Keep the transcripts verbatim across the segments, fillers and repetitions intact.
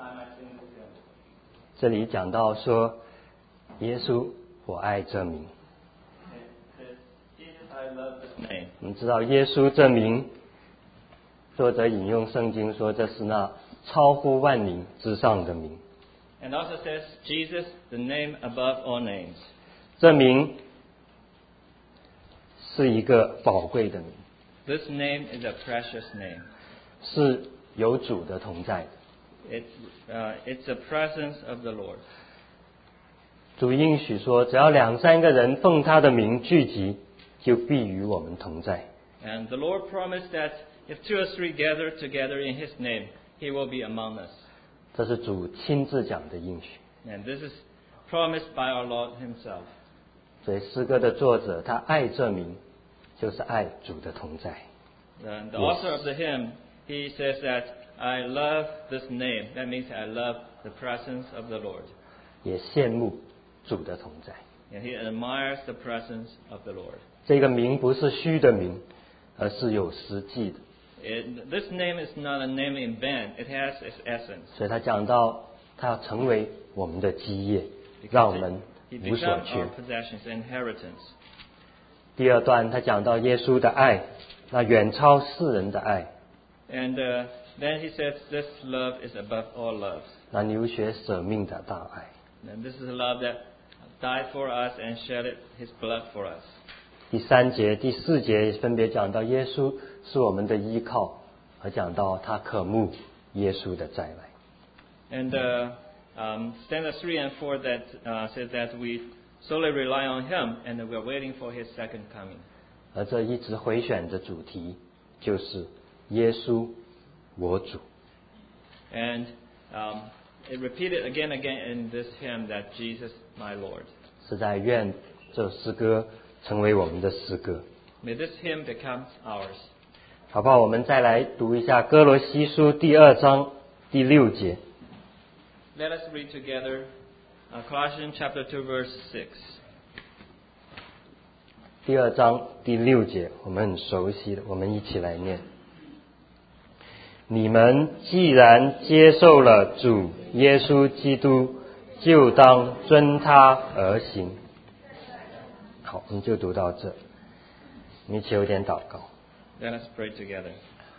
这里讲到说，耶稣，我爱这名。我们知道耶稣这名，作者引用圣经说，这是那超乎万名之上的名。 And also says Jesus, the name above all names. 这名是一个宝贵的名。 This name is a precious name. 是有主的同在的。 It's, uh, it's the presence of the Lord. 主应许说，只要两三个人奉他的名聚集，就必与我们同在。 And the Lord promised that if two or three gather together in His name, He will be among us. 这是主亲自讲的应许。 And this is promised by our Lord Himself. 所以诗歌的作者他爱这名，就是爱主的同在。 And the author of the hymn, he says that I love this name. That means I love the presence of the Lord. 也羡慕主的同在。 And he admires the presence of the Lord. 这个名不是虚的名，而是有实际的。 It, this name is not a name in vain. It has its essence. 所以他讲到，他要成为我们的基业，让我们无所缺。第二段他讲到耶稣的爱，那远超世人的爱。 And uh, then he says, this love is above all loves. 那流血舍命的大爱。 And this is a love that died for us and shed His blood for us. 第三节、第四节分别讲到耶稣是我们的依靠，和讲到他渴慕耶稣的再来。 And uh, um, stanza three and four that uh, says that we solely rely on Him and that we're waiting for His second coming. 而这一直回选的主题就是耶稣，我主。 And um, it repeated again and again in this hymn that Jesus, my Lord. 是在愿这诗歌成为我们的诗歌。 May this hymn become ours. 好不好？我们再来读一下哥罗西书第二章第六节。 Let us read together uh, Colossians chapter two, verse six. 第二章第六节，我们很熟悉的，我们一起来念。你们既然接受了主耶稣基督，就当遵他而行。好，我们就读到这。我们一起有点祷告。 Let us pray together.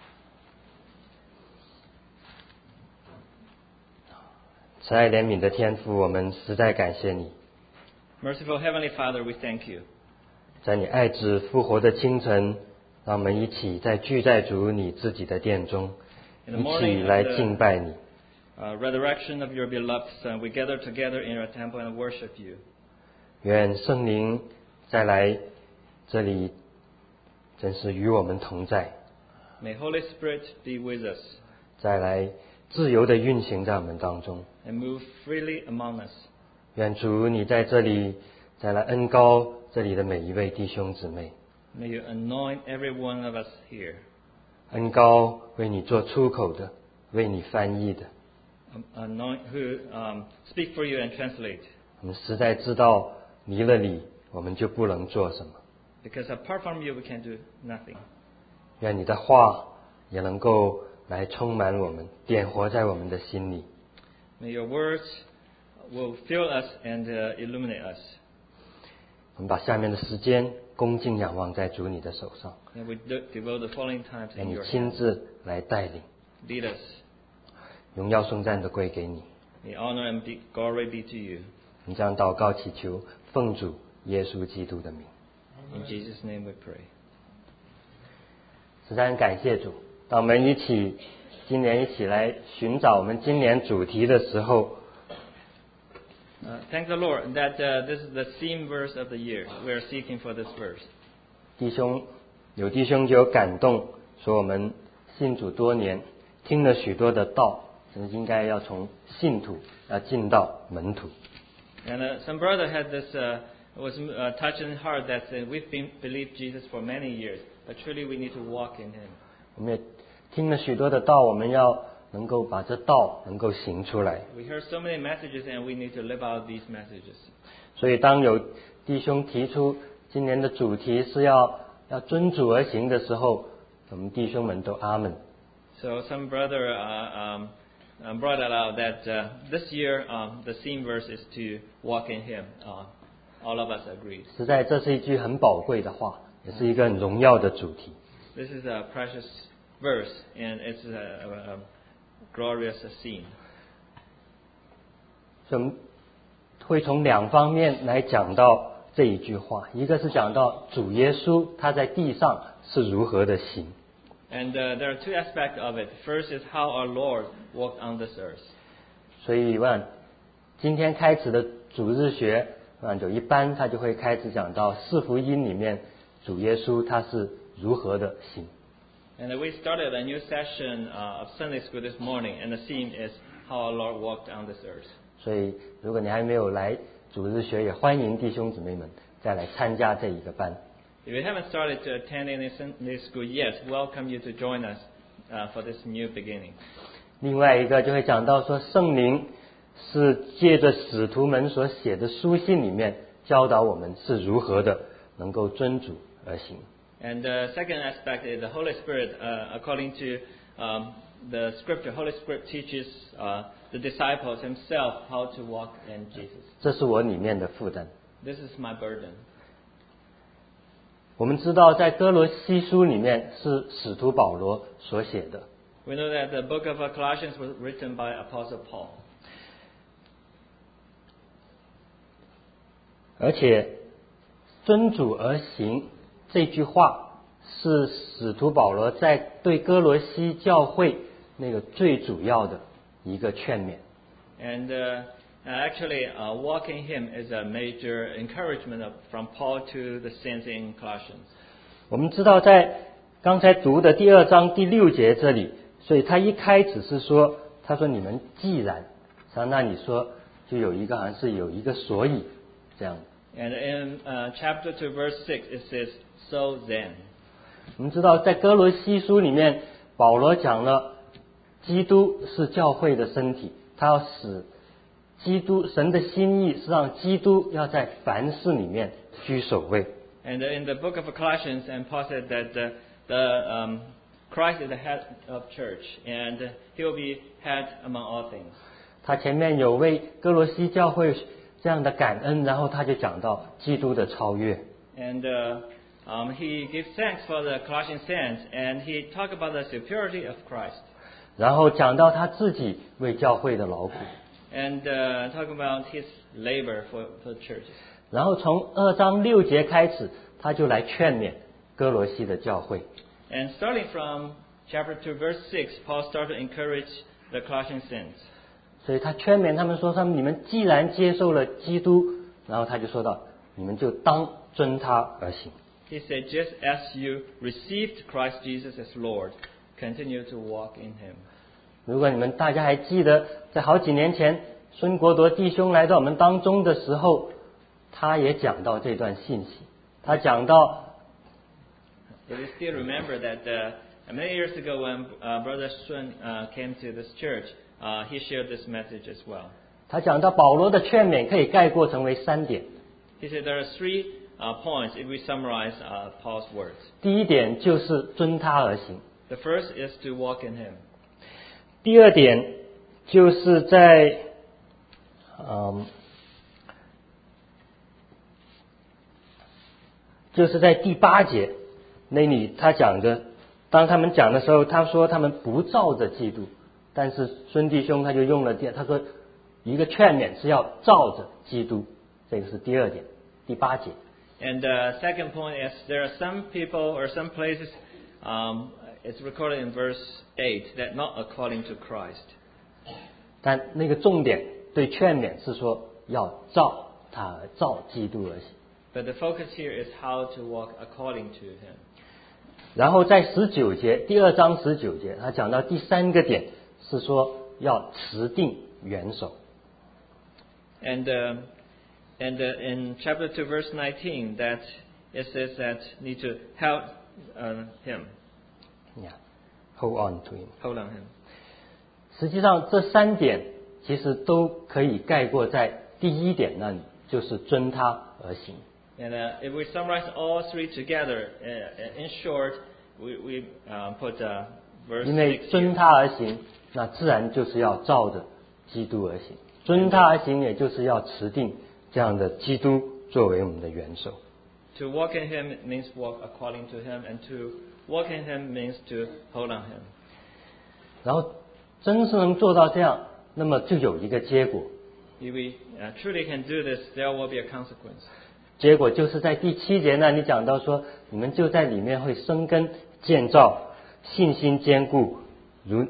慈爱怜悯的天父，我们实在感谢你。 Merciful Heavenly Father, we thank you. 在你爱子复活的清晨，让我们一起在聚在主你自己的殿中，一起来敬拜你。 Uh, resurrection of your beloved Son, we gather together in your temple and worship you. 愿圣灵再来这里，真是与我们同在。 May Holy Spirit be with us. 再来自由的运行在我们当中。 And move freely among us. 愿主你在这里再来恩膏这里的每一位弟兄姊妹。 May you anoint every one of us here. 恩膏为你做出口的，为你翻译的。 Anoint who um, speak for you and translate. 我们实在知道离了你，我们就不能做什么。 Because apart from you, we can do nothing. 愿你的话也能够来充满我们，点活在我们的心里。 May your words will fill us and uh, illuminate us. 我们把下面的时间恭敬仰望在主你的手上。 And we devote the following times 让 in 你 your 亲 hands. 自来带领。 Lead us. 荣耀颂赞都归给你。 May honor and be, glory be to you. 我们将祷告祈求，奉主耶稣基督的名。 In Jesus' name we pray. 实在很感谢主，当我们一起今年一起来寻找我们今年主题的时候， Uh, thank the Lord that uh, this is the theme verse of the year. We are seeking for this verse. 弟兄有弟兄就有感动，说我们信主多年，听了许多的道，应该要从信徒要进到门徒。 And uh, some brother had this uh, was uh, touched in heart that uh, we've been believed Jesus for many years, but truly we need to walk in Him. 我们也听了许多的道，我们要能够把这道能够行出来。 We heard so many messages, and we need to live out these messages. 所以当有弟兄提出今年的主题是要要遵主而行的时候，我们弟兄们都阿门。 So some brother uh, um, um, brought it out that uh, this year um, the theme verse is to walk in Him. Uh, all of us agreed. 实在这是一句很宝贵的话，也是一个很荣耀的主题。 This is a precious verse and it's a, a, a glorious theme. 所以我们会从两方面来讲到这一句话，一个是讲到主耶稣他在地上是如何的行。 And uh, there are two aspects of it. First is how our Lord walked on this earth. 所以我想今天开始的主日学，啊，就一般他就会开始讲到四福音里面主耶稣他是如何的行。 And we started a new session uh, of Sunday school this morning, and the theme is how our Lord walked on this earth. 所以如果你还没有来主日学，也欢迎弟兄姊妹们再来参加这一个班。 If you haven't started to attend any Sunday school yet, welcome you to join us uh, for this new beginning. 另外一个就会讲到说，圣灵是借着使徒们所写的书信里面教导我们是如何的能够遵主而行。 And the second aspect is the Holy Spirit, uh, according to um, the Scripture. Holy Spirit teaches uh, the disciples Himself how to walk in Jesus. 这是我里面的负担。 This is my burden. 我们知道，在哥罗西书里面是使徒保罗所写的。 We know that the book of Colossians was written by Apostle Paul. 而且遵主而行这句话是使徒保罗在对哥罗西教会那个最主要的一个劝勉。 And uh, actually, uh, walking Him is a major encouragement of, from Paul to the saints in Colossians. 我们知道，在刚才读的第二章第六节这里，所以他一开始是说，他说你们既然，像那里说就有一个好像是有一个所以这样。 And in uh, chapter two, verse six, it says, "So then." 我们知道，在哥罗西书里面，保罗讲了，基督是教会的身体，他要使基督神的心意是让基督要在凡事里面居首位。 And in the book of Colossians, and Paul said that the, the um, Christ is the head of church, and He will be head among all things. 他前面有为哥罗西教会这样的感恩，然后他就讲到基督的超越。 And uh, um, he gives thanks for the Colossian saints, and he talked about the superiority of Christ. 然后讲到他自己为教会的劳苦。 And uh, talk about his labor for for churches. 然后从二章六节开始，他就来劝勉哥罗西的教会。 And starting from chapter two, verse six, Paul started to encourage the Colossian saints. 所以他劝勉他们说：“他们你们既然接受了基督，然后他就说到，你们就当遵他而行。” He said, "Just as you received Christ Jesus as Lord, continue to walk in Him." 如果你们大家还记得，在好几年前，孙国铎弟兄来到我们当中的时候，他也讲到这段信息。他讲到 If you still remember that uh, many years ago when uh, Brother Sun uh, came to this church, uh, he shared this message as well. 他讲到保罗的劝勉可以概括成为三点。 He said there are three uh, points if we summarize uh, Paul's words. 第一点就是遵他而行。 The first is to walk in Him. 第二点就是在嗯，就是在第八节那里，他讲的，当他们讲的时候，他说他们不照着基督，但是孙弟兄他就用了第，他说一个劝勉是要照着基督，这个是第二点，第八节。 And the second point is there are some people or some places, um, it's recorded in verse eight, that not according to Christ. 但那个重点对劝勉是说要照他而照基督而行。 But the focus here is how to walk according to Him. 然后在十九节，第二章十九节，他讲到第三个点是说要持定元首。 And uh, and uh, in chapter two, verse nineteen, that it says that need to help uh, Him, Yeah, hold on to him. hold on Him. 实际上这三点其实都可以概括在第一点那里，就是遵他而行。 And uh, if we summarize all three together, uh, in short, we, we uh, put uh, verse 因为 six 遵 here. 他而行， 那自然就是要照着基督而行，遵他而行，也就是要持定这样的基督作为我们的元首。 To walk in Him means walk according to Him, and to walk in Him means to hold on Him. 然后真是能做到这样，那么就有一个结果。 If we uh, truly can do this, there will be a consequence. 结果就是在第七节那里讲到说，你们就在里面会生根建造，信心坚固，如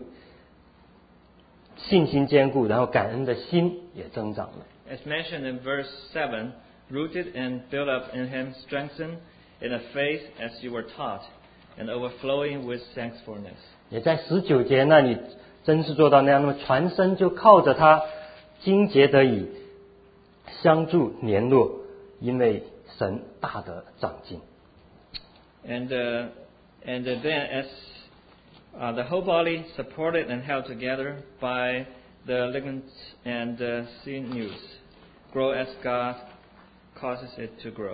信心坚固，然后感恩的心也增长了。 As mentioned in verse seven, rooted and built up in Him, strengthened in a faith as you were taught, and overflowing with thankfulness. 也在十九节那里真是做到那样，那么全身就靠着他经节得以相助联络，因为神大的长进。 And uh, and uh, then as uh, the whole body supported and held together by the ligaments and uh, sinews, grow as God causes it to grow.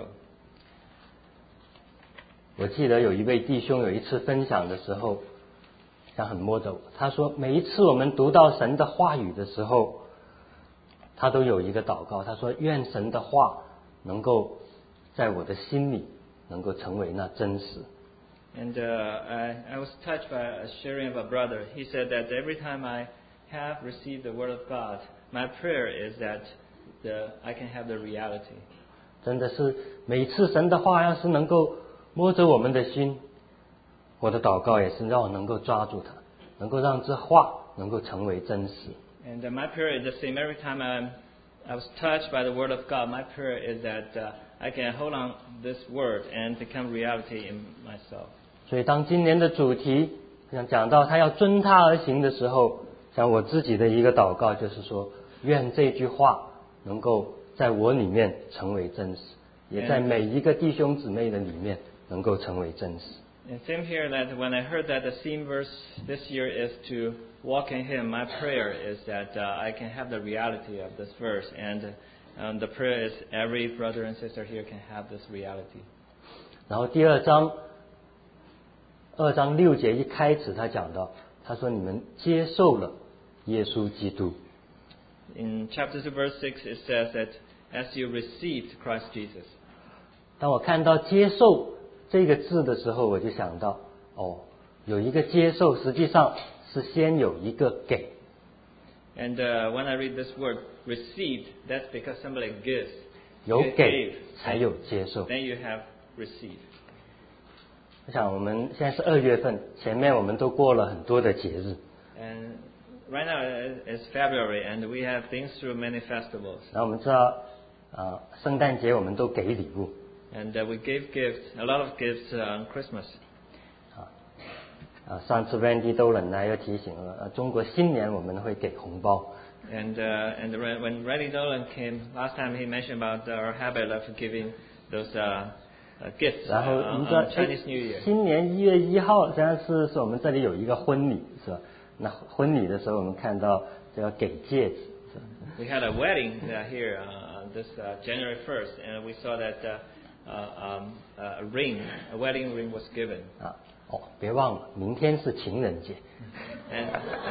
我记得有一位弟兄有一次分享的时候，像很摸着我，他说每一次我们读到神的话语的时候，他都有一个祷告，他说愿神的话能够在我的心里能够成为那真实。 And uh, I, I was touched by a sharing of a brother. He said that every time I have received the Word of God, my prayer is that the, I can have the reality. 真的是每次神的话要是能够摸着我们的心，我的祷告也是让我能够抓住它，能够让这话能够成为真实。 And uh, my prayer is the same every time I'm, I was touched by the Word of God. My prayer is that uh, I can hold on this Word and become reality in myself. 所以当今年的主题想讲到他要遵他而行的时候，像我自己的一个祷告就是说，愿这句话能够在我里面成为真实，也在每一个弟兄姊妹的里面能够成为真实。 And same here that when I heard that the theme verse this year is to walk in Him, my prayer is that uh, I can have the reality of this verse, and um, the prayer is every brother and sister here can have this reality. 然后第二章二章六节一开始他讲到，他说你们接受了耶稣基督。 In chapter two, verse six, it says that as you received Christ Jesus. 当我看到接受这个字的时候，我就想到，哦，有一个接受，实际上是先有一个给。 And uh, when I read this word, received, that's because somebody gives. 有 You 给 gave, 才有接受。 then you have received. 我想我们现在是二月份，前面我们都过了很多的节日。 And right now it's February, and we have been through many festivals. 然后我们知道，啊，圣诞节我们都给礼物。 And uh, we gave gifts, a lot of gifts uh, on Christmas. 啊啊，上次 Randy 都忍耐又提醒了，呃，中国新年我们会给红包。 And uh, and when Randy Dolan came last time, he mentioned about our habit of giving those uh, uh, gifts 然后 uh, 你 on, 知道， on Chinese New Year. 新年一月一号，实际上是是我们这里有一个婚礼，是吧？那婚礼的时候，我们看到就要给戒指。是吧 We had a wedding uh, here uh, this uh, January first, and we saw that uh, uh, um, uh, a ring, a wedding ring was given. 啊，哦，别忘了，明天是情人节。 And,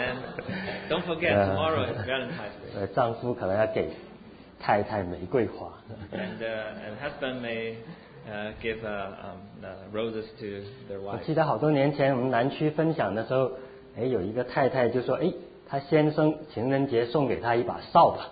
and don't forget, tomorrow is Valentine's Day. 呃，丈夫可能要给太太玫瑰花。 And, uh, and husband may uh, give uh, um, uh, roses to their 我 wife. 记得好多年前我们南区分享的时候，哎，有一个太太就说，哎，她先生情人节送给她一把扫把。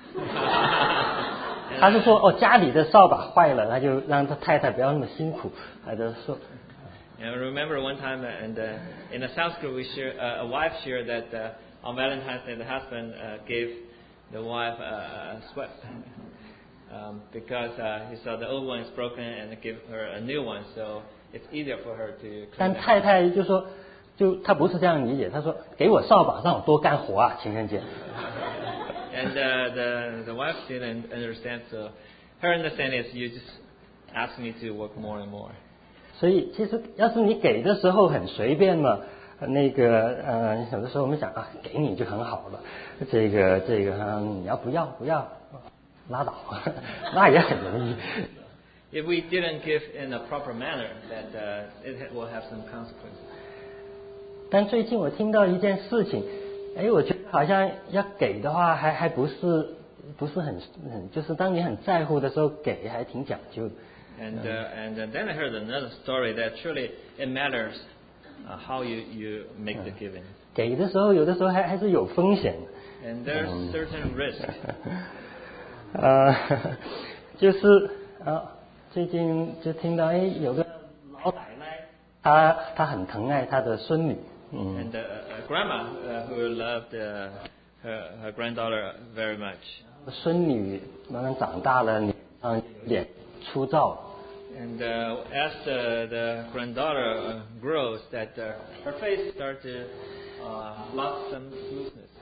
他是说，哦，家里的扫把坏了，他就让他太太不要那么辛苦，他就说。 And I remember one time, uh, and uh, in a South group, we share, uh, a wife shared that uh, on Valentine's Day, the husband uh, gave the wife uh, a sweat um, because uh, he saw the old one is broken and give her a new one, so it's easier for her to clean 但 the 太 house. 太就说，就她不是这样理解，她说给我扫把让我多干活啊，情人节。 And uh, the the wife didn't understand, so her understanding is you just ask me to work more and more. 所以其实要是你给的时候很随便嘛，那个呃有的时候我们想啊，给你就很好了，这个这个、嗯、你要不要不要拉倒，那也很容易。 If we didn't give in a proper manner, that uh, it will have some consequences. 但最近我听到一件事情， 哎，我觉得好像要给的话还还不是不是很很，就是当你很在乎的时候给还挺讲究的。 And uh, and uh, then I heard another story that truly it matters uh, how you you make the giving. 给的时候有的时候还还是有风险的。 And there's certain risk. 呃，就是啊，最近就听到哎有个老奶奶，她她很疼爱她的孙女。嗯。 And uh, a grandma uh, who loved uh, her her granddaughter very much. 孙女慢慢长大了，脸上有点粗糙。 And uh, as the, the granddaughter uh, grows, that uh, her face starts to uh, lost some smoothness.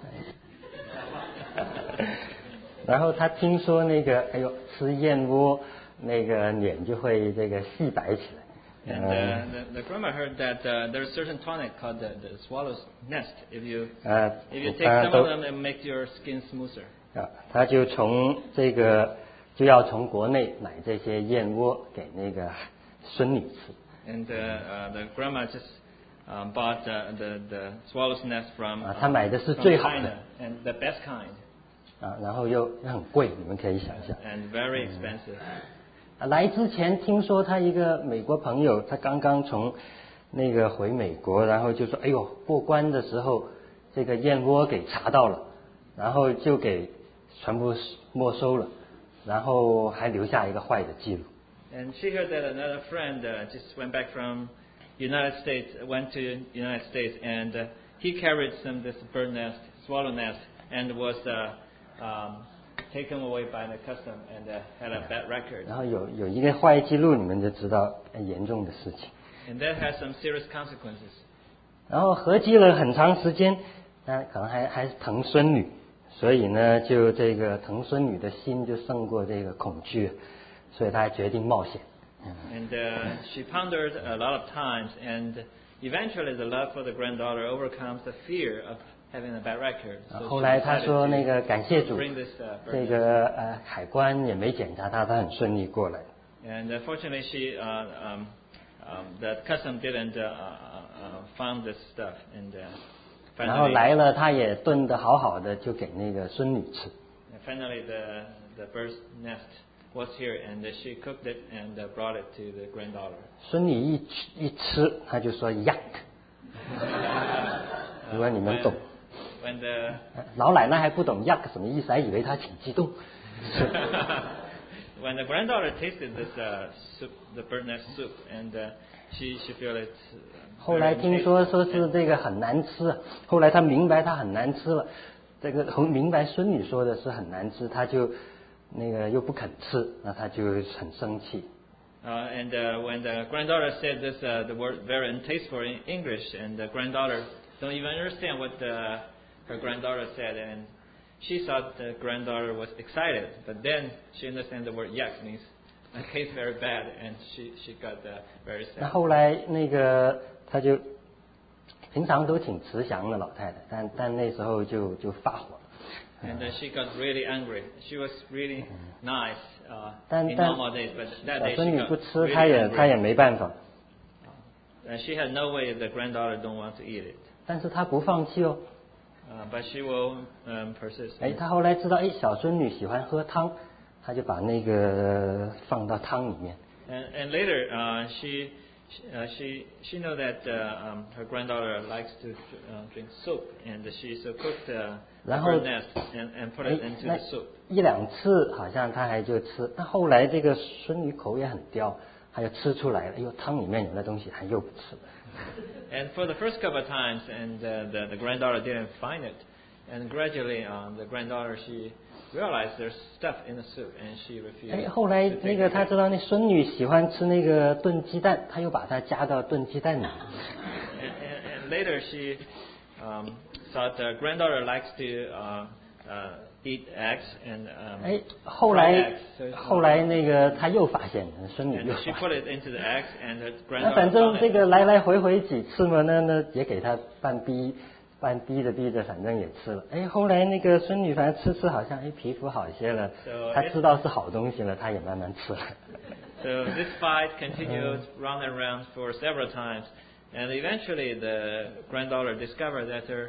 然后他听说那个，哎呦，吃燕窝那个脸就会这个细白起来。 And uh, the, the grandma heard that uh, there's a certain tonic called the, the swallow's nest. If you uh, if you take some of them, it makes your skin smoother. 啊，他就从这个就要从国内买这些燕窝给那个孙女吃。 And uh, uh, the grandma just um, bought uh, the the swallow's nest from. 啊，他买的是最好的 and the best kind. 啊，然后又很贵，你们可以想象。 And very expensive. 啊，来之前听说他一个美国朋友，他刚刚从那个回美国，然后就说，哎呦，过关的时候这个燕窝给查到了，然后就给全部没收了，然后还留下一个坏的记录。 And she heard that another friend uh, just went back from United States, went to United States, and uh, he carried some this bird nest, swallow nest, and was uh, um, taken away by the custom and uh, had a bad record. 然后有有一个坏记录，你们就知道很严重的事情。 And that has some serious consequences. 然后合计了很长时间，那可能还还是疼孙女，所以呢，就这个疼孙女的心就胜过这个恐惧，所以他决定冒险。 And uh, she pondered a lot of times, and eventually the love for the granddaughter overcomes the fear of having a bad record. So 后来他说那个感谢主， bring this, uh, 这个呃海关也没检查他，他很顺利过来。 And uh, fortunately, she uh, um, um, the custom didn't uh, uh, found this stuff, and uh, 然后 finally, 来了，他也炖得好好的，就给那个孙女吃。 and finally the the bird's nest was here, and uh, she cooked it and uh, brought it to the granddaughter. 孙女一吃一吃，他就说 yuck。如果你们懂。 When the 老奶奶还不懂 yuck 什么意思，还以为她挺激动。 When the granddaughter tasted this uh, soup, the bird nest soup, and uh, she she felt it. 后来听说说是这个很难吃，后来她明白她很难吃了，这个明白孙女说的是很难吃，她就那个又不肯吃，那她就很生气。 Uh, and uh, when the granddaughter said this, uh, the word very untasteful in English, and the granddaughter don't even understand what the, her granddaughter said, and she thought the granddaughter was excited, but then she understand the word yuck means it tastes very bad, and she she got uh, very sad. 那后来那个她就平常都挺慈祥的老太太，但但那时候就就发火了。 And uh, she got really angry. She was really nice uh, 但 in 但 normal days, but that 小 day 孙 she 女 got 不吃， really 她也她也 angry. 没办法。 And she had no way the granddaughter don't want to eat it. 但是她不放弃哦。 Uh, but she will um, persist. 哎，她后来知道，哎，小孙女喜欢喝汤，她就把那个放到汤里面。 And, and later, uh, she uh, she she know that uh, um, her granddaughter likes to uh, drink soup, and she so cooked uh, the 然后 bird nest and, and put 哎 it，into 那 the soup. 一两次好像她还就吃，那后来这个孙女口也很刁，她就吃出来了，哎呦，汤里面有那东西，她又不吃。 And for the first couple of times, and uh, the, the granddaughter didn't find it, and gradually, um, the granddaughter she realized there's stuff in the soup, and she refused. 哎，后来 to 那 take 个 it. 她知道那孙女喜欢吃那个炖鸡蛋，她又把它加到炖鸡蛋里。 And, and, and later, she um, thought the granddaughter likes to uh, uh, eat eggs and um, 哎，后 fried 来 eggs. So it's 后来那个她又发现，孙女 and 又 she 发 put 现。 it into the eggs, and the 那 granddaughter 反正 found 这 it. 个来来回回几次嘛，那那也给她半逼，半逼着逼着，反正也吃了。哎，后来那个孙女反正吃吃好像哎皮肤好些了， So 她 it- 知道是好东西了，她也慢慢吃了。 So this fight continued round and round for several times, and eventually the granddaughter discovered that her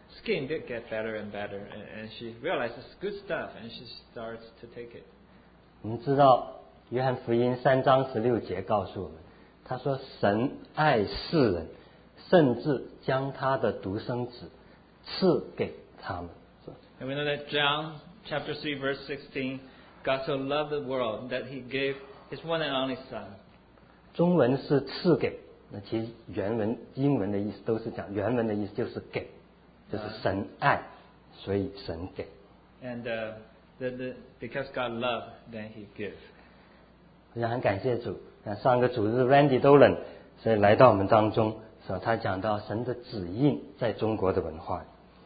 skin did get better and better, and, and she realized it's good stuff, and she starts to take it. 我们知道约翰福音三章十六节告诉我们，他说神爱世人，甚至将他的独生子赐给他们。 And we know that John chapter three verse sixteen, God so loved the world that He gave His one and only Son. 中文是赐给，那其实原文英文的意思都是讲，原文的意思就是给，就是神爱，所以神给。 And uh, the, the, because God loved, then He gave. 我想很感谢主，那上个主日 Randy Dolan 所以来到我们当中，是吧？他讲到神的指印在中国的文化。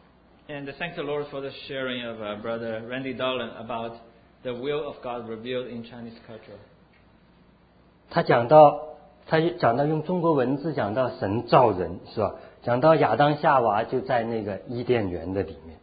And thank the Lord for the sharing of uh, Brother Randy Dolan about the will of God revealed in Chinese culture. 他讲到，他讲到用中国文字讲到神造人，是吧？讲到亚当夏娃就在那个伊甸园的里面。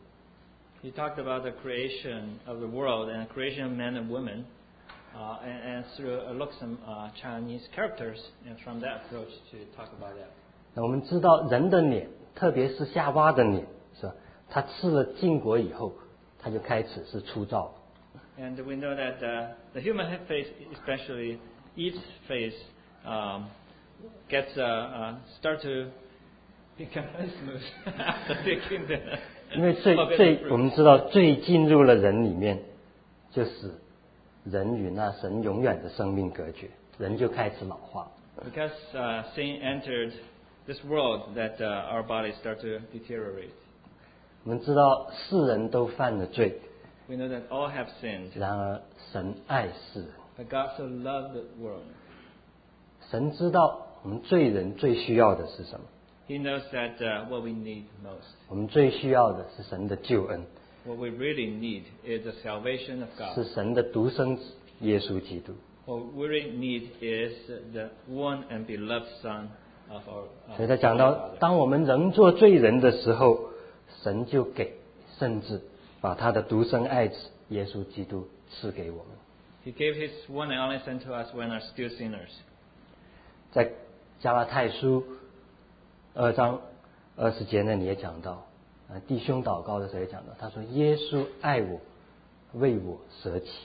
He talked about the creation of the world and the creation of men and women, uh, and, and through uh, look some uh, Chinese characters, and from that approach to talk about that. 那我们知道人的脸，特别是夏娃的脸，是吧？他吃了禁果以后，他就开始是粗糙。 And we know that uh, the human face, especially Eve's face, um, gets uh, uh, start to become very smooth after taking the. 因为最最我们知道最进入了人里面，就是人与那神永远的生命隔绝，人就开始老化。 Because uh, sin entered this world, that uh, our bodies start to deteriorate. 我们知道世人都犯了罪， We know that all have sinned, 然而神爱世人。 but God so loved the world. 神知道我们罪人最需要的是什么？ He knows that uh, what we need most. 我们最需要的是神的救恩， What we really need is the salvation of 是 God. 神的独生子耶稣基督。 What we really need is the one and beloved Son of our. Of 所以他讲 our 到， Father. 当我们仍做罪人的时候，神就给，甚至把他的独生爱子耶稣基督赐给我们。 He gave His one and only Son to us when we're still sinners. 在加拉太书二章二十节那里也讲到，啊，弟兄祷告的时候也讲到，他说耶稣爱我，为我舍己。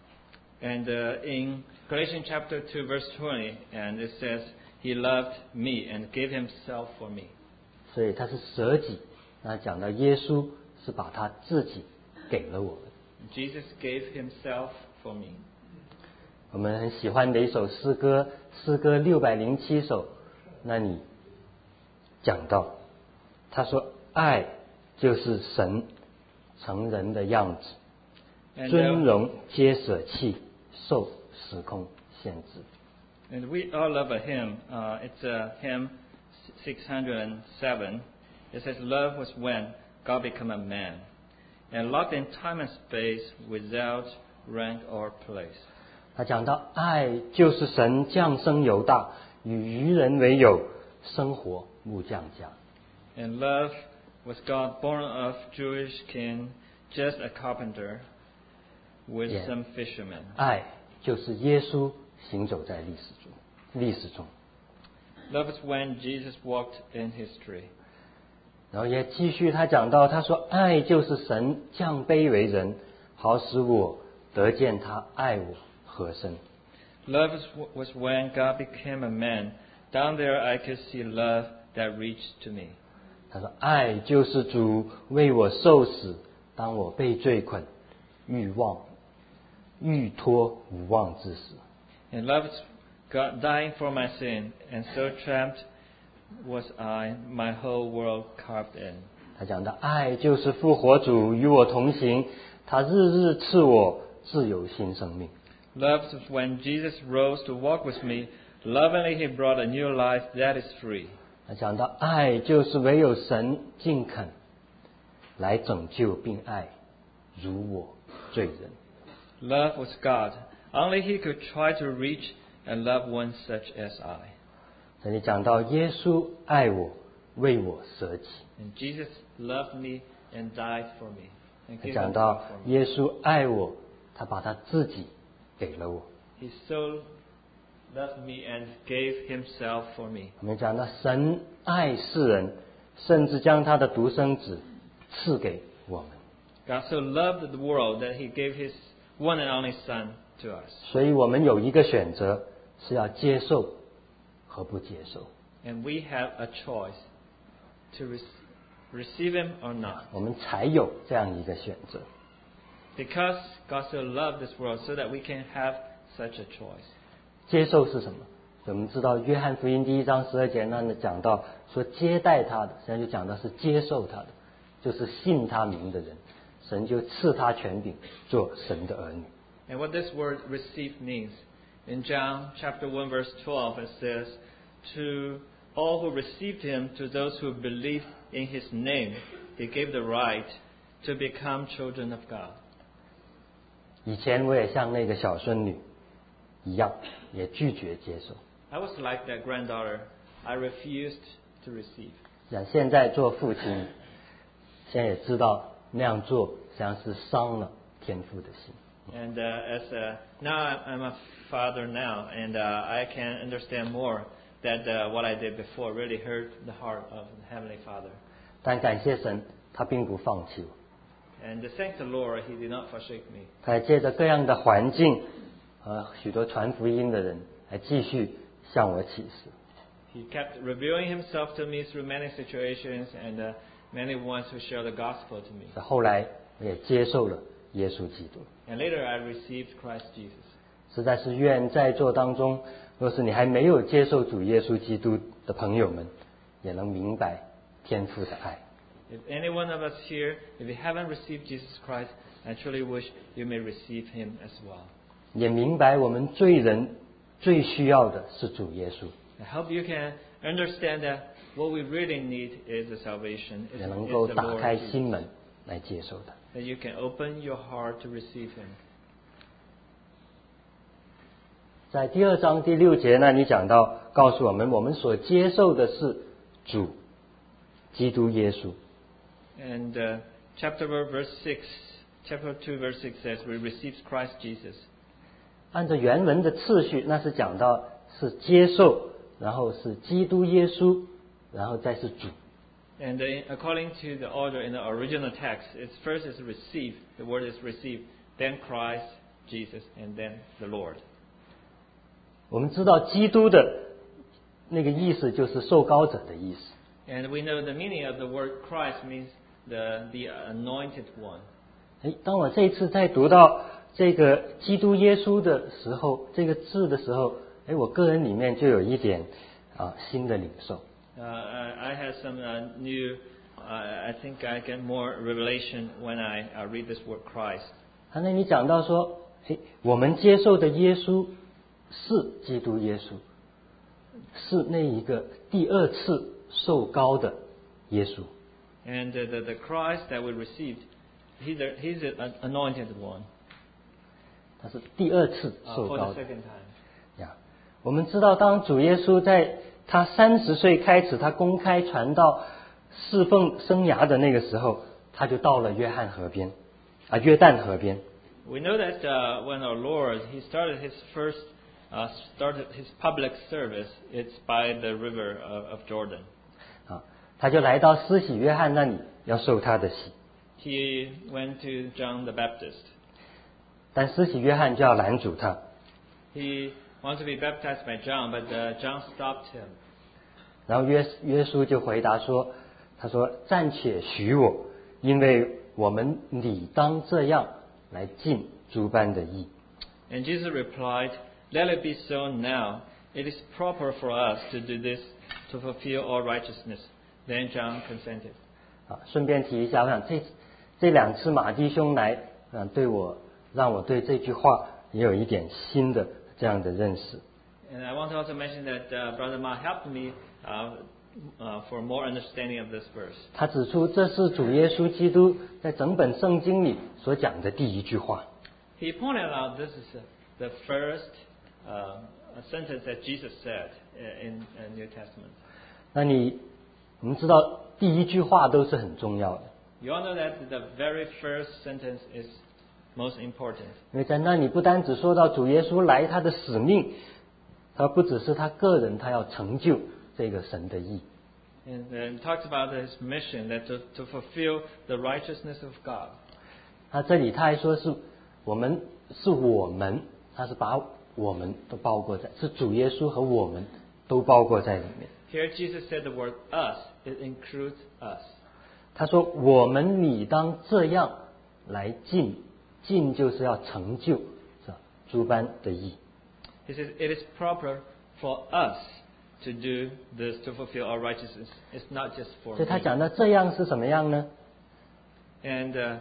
And uh, in Galatians chapter two, verse twenty, and it says, He loved me and gave Himself for me. 所以他是舍己。那讲到耶稣是把他自己给了我们。 Jesus gave Himself for me. 我们很喜欢的一首诗歌，诗歌六百零七首，那里讲到，他说爱就是神成人的样子， And, 尊 uh, 荣皆舍弃，受时空限制。 and we all love a hymn. Uh, it's a hymn six hundred seven. It says, Love was when God became a man, and locked in time and space without rank or place. 他讲到爱就是神降生犹大，与愚人为友，生活木匠家。 And love was God born of Jewish king, just a carpenter, with Yeah. some fishermen. 爱就是耶稣行走在历史中，历史中。 Love is when Jesus walked in history. 然后也继续他讲到，他说爱就是神降卑为人，好使我得见他爱我何生。 Love is, was when God became a man. Down there I could see love that reached to me. 他说爱就是主为我受死，当我被罪捆，欲望欲脱无望之时。 And love is God dying for my sin, and so trapped was I, my whole world carved in. 他讲到爱就是复活主与我同行，他日日赐我自由新生命。 Love is when Jesus rose to walk with me. Lovingly He brought a new life that is free. 他讲到爱就是唯有神尽肯来拯救并爱如我罪人。 Love was God. Only He could try to reach and love one such as I. 这里讲到耶稣爱我，为我舍己。 And Jesus loved me and died for me. And 他 gave 讲 Himself 到 for me. 耶稣爱我，他把他自己给了我。 He so loved me and gave Himself for me. 我们讲到神爱世人，甚至将他的独生子赐给我们。 God so loved the world that He gave His one and only Son to us. 所以我们有一个选择，是要接受和不接受。 And we have a choice to re- receive Him or not. 我们才有这样一个选择。 Because God so loved this world so that we can have such a choice. 接受是什么？我们知道约翰福音第一章十二节那里讲到说接待他的，实际上就讲到是接受他的，就是信他名的人，神就赐他权柄做神的儿女。 And what this word receive means, in John chapter one verse twelve it says, to all who received Him, to those who believe in His name, He gave the right to become children of God. 以前我也像那个小孙女一样，也拒绝接受。 I was like that granddaughter. I refused to receive. 像现在做父亲，现在也知道那样做实际上是伤了天父的心。 And uh, as a, now I'm a father now, and uh, I can understand more that uh, what I did before really hurt the heart of the Heavenly Father. 但感谢神，他并不放弃我， And thank the Lord, He did not forsake me. 他借着各样的环境和许多传福音的人，来继续向我启示。 He kept revealing Himself to me through many situations and uh, many ones who share the gospel to me. 后来我也接受了耶稣基督。 And later I received Christ Jesus. 实在是愿在座当中，若是你还没有接受主耶稣基督的朋友们，也能明白天父的爱。 If any one of us here, if you haven't received Jesus Christ, I truly wish you may receive Him as well. 也明白我们罪人最需要的是主耶稣， I hope you can understand that what we really need is the salvation, is, 也能 is 够 the 打 Lord 开 Jesus. 心门来接受他。 That you can open your heart to receive Him. 在第二章第六节呢，你讲到告诉我们，我们所接受的是主基督耶稣。 And uh, chapter verse six, chapter two verse six says, we received Christ Jesus. 按照原文的次序，那是讲到是接受，然后是基督耶稣，然后再是主。 And uh, according to the order in the original text, it's first is receive, the word is receive, then Christ Jesus, and then the Lord. 我们知道基督的那个意思就是受膏者的意思。 And we know the meaning of the word Christ means the, the anointed one. 哎，当我这一次在读到这个基督耶稣的时候，这个字的时候，哎，我个人里面就有一点啊新的领受。 Uh, I had some uh, new, uh, I think I get more revelation when I uh, read this word Christ. 啊，那你讲到说，哎，我们接受的耶稣是基督耶稣，是那一个第二次受膏的耶稣。 And uh, the, the Christ that we received, he's, a, he's an anointed one 他是第二次 uh, 受 for 膏 the 的 second time. 呀。我们知道，当主耶稣在他三十岁开始，他公开传道侍奉生涯的那个时候，他就到了约翰河边，啊，约旦河边。 We know that uh, when our Lord, he started his first, uh, started his public service, it's by the river of, of Jordan. 啊，他就来到施洗约翰那里，要受他的洗。 He went to John the Baptist. 但施洗约翰就要拦阻他， He wanted to be baptized by John, but uh, John stopped him. 然后约约书就回答说：“他说暂且许我，因为我们理当这样来尽诸般的义。” And Jesus replied, "Let it be so now. It is proper for us to do this to fulfill all righteousness." Then John consented. 啊，顺便提一下，我想这这两次马弟兄来，嗯，对我让我对这句话也有一点新的这样的认识。 And I want to also mention that uh, Brother Ma helped me uh, uh, for more understanding of this verse. 他指出，这是主耶稣基督在整本圣经里所讲的第一句话。 He pointed out this is uh, the first uh, sentence that Jesus said in the New Testament. 那你我们知道第一句话都是很重要的， You all know that the very first sentence is most important. 因为在那里不单只说到主耶稣来他的使命，他不只是他个人，他要成就这个神的义。 And, and talks about his mission that to, to fulfill the righteousness of God. 他这里他还说是我们是我们，他是把我们都包括在，是主耶稣和我们都包括在里面。 Here Jesus said the word us. It includes us. 他说我们理当这样来尽，尽就是要成就，是吧？诸般的义。 He says it is proper for us to do this to fulfill our righteousness. It's not just for 所以他 me. 讲的这样是什么样呢？ And uh,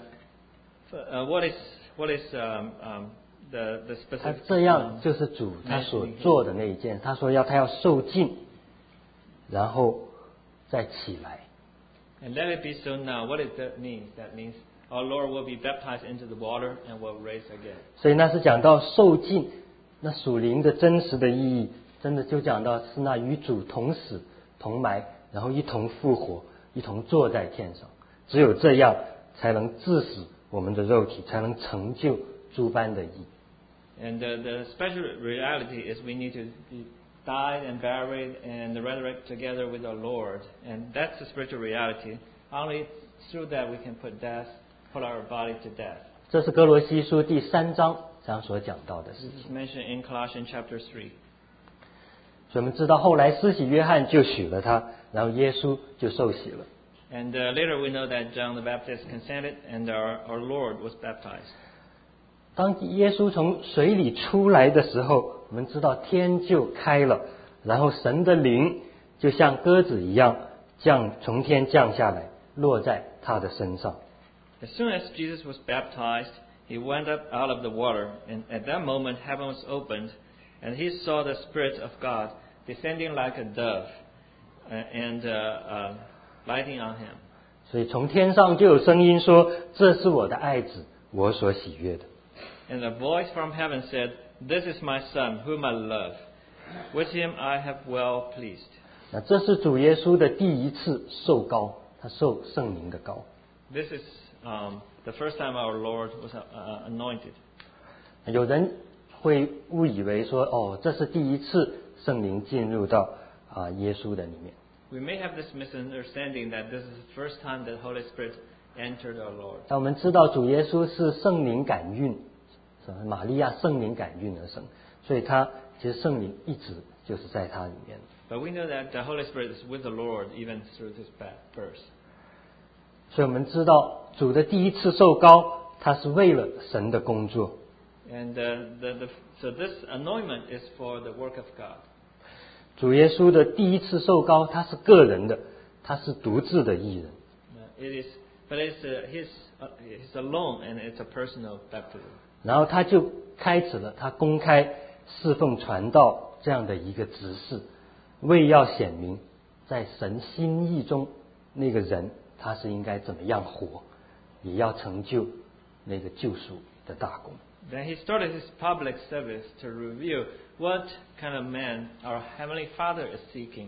uh, what is what is um, um, the the 他 specific? 这样就是主他所做的那一件。他说要他要受尽，然后再起来。 And let it be so now. What does that mean? That means our Lord will be baptized into the water and will raise again. 所以那是讲到受尽，那属灵的真实的意义，真的就讲到是那与主同死同埋，然后一同复活，一同坐在天上。只有这样才能致死我们的肉体，才能成就诸般的义。 And the, the special reality is we need to be died and buried and resurrect together with our Lord. And that's the spiritual reality. Only through that we can put death, put our body to death. 这是哥罗西书第三章上所讲到的事 This 情。 is mentioned in Colossians chapter three. 所以我们知道后来施洗约翰就许了他，然后耶稣就受洗了。 And uh, later we know that John the Baptist consented and our, our Lord was baptized. 当耶稣从水里出来的时候，我们知道天就开了，然后神的灵就像鸽子一样降从天降下来，落在他的身上。 As soon as Jesus was baptized, he went up out of the water, and at that moment heaven was opened, and he saw the Spirit of God descending like a dove uh, and uh, uh, lighting on him. 所以从天上就有声音说：“这是我的爱子，我所喜悦的。” And a voice from heaven said, "This is my Son, whom I love. With him I have well pleased." 那这是主耶稣的第一次受膏，他受圣灵的膏。 This is um, the first time our Lord was uh, anointed. 有人会误以为说：“哦，这是第一次圣灵进入到啊耶稣的里面。” We may have this misunderstanding that this is the first time that Holy Spirit entered our Lord. 但我们知道主耶稣是圣灵感孕，是吧？玛利亚圣灵感孕而生，所以他其实圣灵一直就是在他里面。 But we know that the Holy Spirit is with the Lord even through his birth. 所以我们知道主的第一次受膏，他是为了神的工作。 And uh, the, the, so this anointment is for the work of God. 主耶稣的第一次受膏，他是个人的，他是独自的艺人。 Uh, it is, but it's uh, his, uh, he's alone, and it's a personal baptism. 然后他就开始了他公开侍奉传道这样的一个职事，为要显明在神心意中那个人他是应该怎么样活，也要成就那个救赎的大功。 Then he started his public service to reveal what kind of man our Heavenly Father is seeking.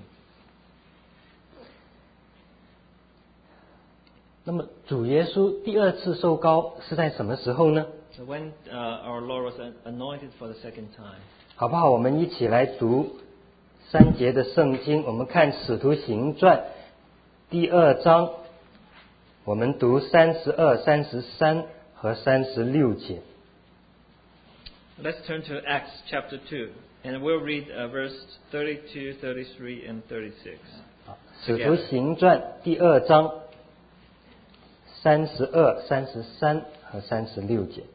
那么主耶稣第二次受膏是在什么时候呢？ So when uh, our Lord was anointed for the second time. 好不好？我们一起来读三节的圣经。我们看《使徒行传》第二章，我们读三十二、三十三和三十六节。 Let's turn to Acts chapter two, and we'll read uh, verse thirty-two, thirty-three, and thirty-six. 好，《使徒行传》第二章三十二、三十三和三十六节。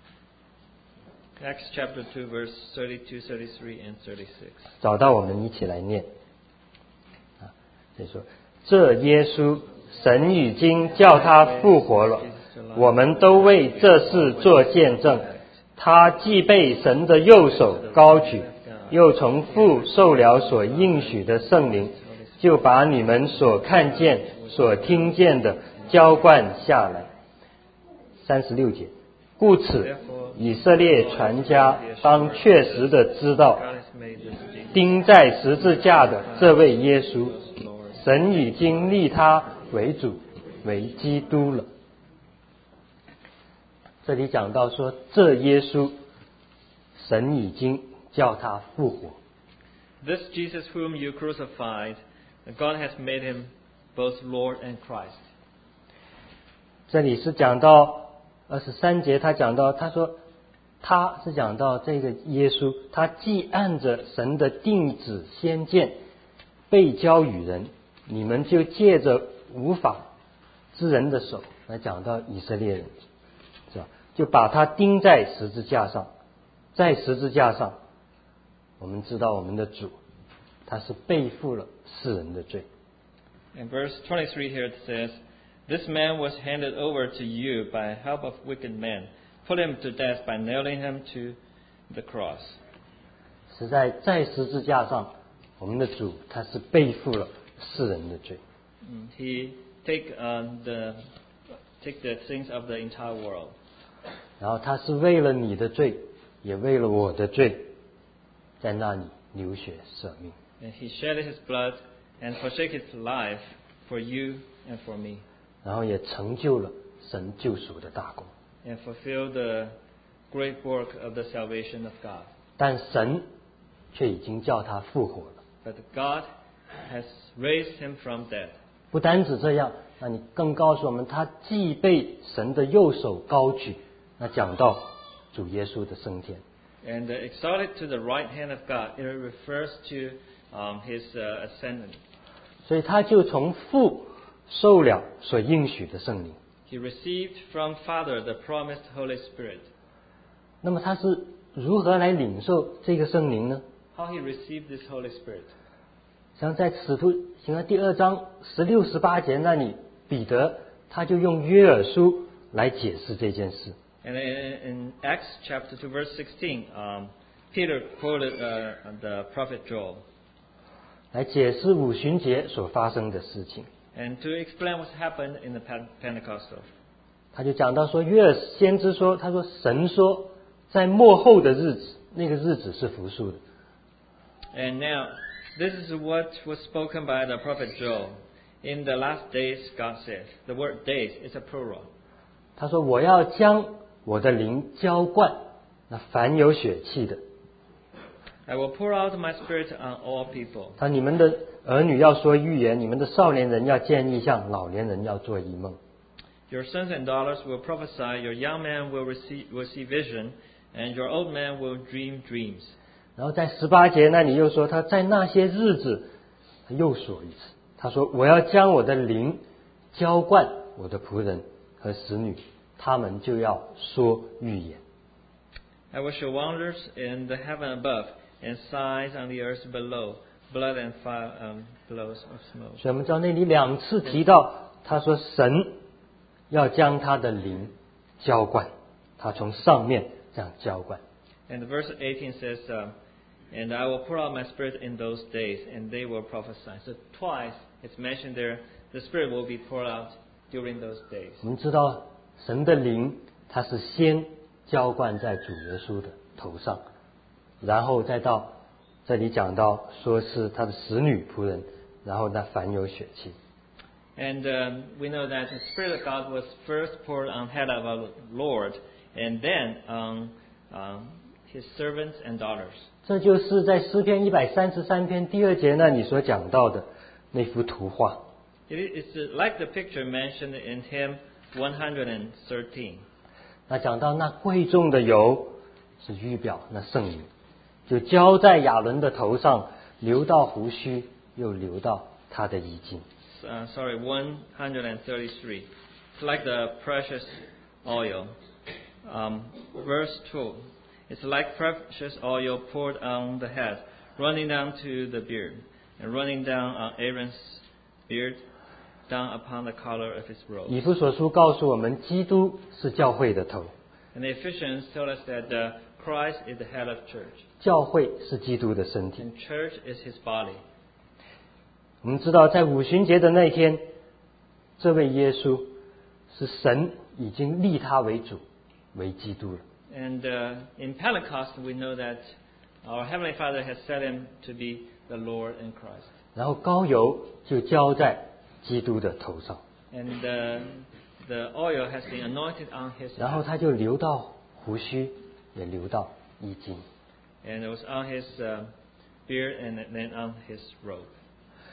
Acts chapter two, verse thirty-two, thirty-three, and thirty-six. 找到我们一起来念。啊，所以说，这耶稣，神已经叫他复活了，我们都为这事做见证。他既被神的右手高举，又从父受了所应许的圣灵，就把你们所看见、所听见的浇灌下来。三十六节，故此以色列全家当确实的知道，钉在十字架的这位耶稣，神已经立他为主，为基督了。这里讲到说，这耶稣，神已经叫他复活。 This Jesus whom you crucified, God has made him both Lord and Christ. 这里是讲到二十三节，他讲到，他说他是讲到这个耶稣，他既按着神的定旨先见被交与人，你们就借着无法之人的手来讲到以色列人，是吧？就把他钉在十字架上，在十字架上，我们知道我们的主他是背负了世人的罪。 In verse twenty-three here it says, "This man was handed over to you by help of wicked men. Put him to death by nailing him to the cross." 实在在十字架上，我们的主他是背负了世人的罪。 He take uh, the take the sins of the entire world. 然后他是为了你的罪，也为了我的罪，在那里流血舍命。 And he shed his blood and forsake his life for you and for me. 然后也成就了神救赎的大功。 And fulfill the great work of the salvation of God. 但神却已经叫他复活了。 But God has raised him from death. 不单止这样，那你更告诉我们，他既被神的右手高举，那讲到主耶稣的升天。 And uh, exalted to the right hand of God, it refers to um, his uh, ascendant. 所以他就从父受了所应许的圣灵。 He received from Father the promised Holy Spirit. 那么他是如何来领受这个圣灵呢？ How he received this Holy Spirit? 像在使徒行传第二章十六、十八节那里，彼得他就用约珥书来解释这件事。 And in, in Acts chapter two, verse sixteen, um, Peter quoted uh, the prophet Joel. 来解释五旬节所发生的事情。 And to explain what happened in the Pentecostal. 他就讲到说，约珥先知说，他说神说，在末后的日子，那个日子是复数的。 And now, this is what was spoken by the prophet Joel. In the last days, God says. The word days is a plural. 他说我要将我的灵浇灌那凡有血气的。 I will pour out my spirit on all people. 他你们的儿女要说预言，你们的少年人要见异象，老年人要做异梦。 Your sons and daughters will prophesy, your young men will receive, will see vision, and your old men will dream dreams. 然后在十八节那里又说，他在那些日子，他又说一次，他说我要将我的灵浇灌我的仆人和使女，他们就要说预言。 I will show wonders in the heaven above and signs on the earth below, blood and fire, um, blows of smoke. 所以我们知道那里两次提到，他说神要将他的灵浇灌，他从上面这样浇灌。 And verse eighteen says, um, "And I will pour out my spirit in those days, and they will prophesy." So twice it's mentioned there, the spirit will be poured out during those days. 我们知道神的灵，他是先浇灌在主耶稣的头上，然后再到这里讲到说是他的使女仆人，然后那凡有血气。 And um, we know that the Spirit of God was first poured on head of our Lord, and then on um, His servants and daughters. 这就是在诗篇一百三十三篇第二节那里所讲到的那幅图画。 It is like the picture mentioned in Hymn one hundred thirteen. 那讲到那贵重的油是预表那圣灵，就浇在亚伦的头上，流到胡须，又流到他的衣襟。 Uh, sorry, one hundred thirty-three. It's like the precious oil. Um, verse two. It's like precious oil poured on the head, running down to the beard, and running down on Aaron's beard, down upon the collar of his robe. 以弗所书告诉我们，基督是教会的头。 And the Ephesians tell us that uh, Christ is the head of church, 教会是基督的身体。 and church is his body. 我们知道，在五旬节的那天，这位耶稣是神已经立他为主，为基督了。 And uh, in Pentecost, we know that our Heavenly Father has set him to be the Lord and Christ. 然后膏油就浇在基督的头上， And uh, the oil has been anointed on his 然后 head. 他就流到胡须，也流到衣襟。 And it was on his uh, beard and then on his robe.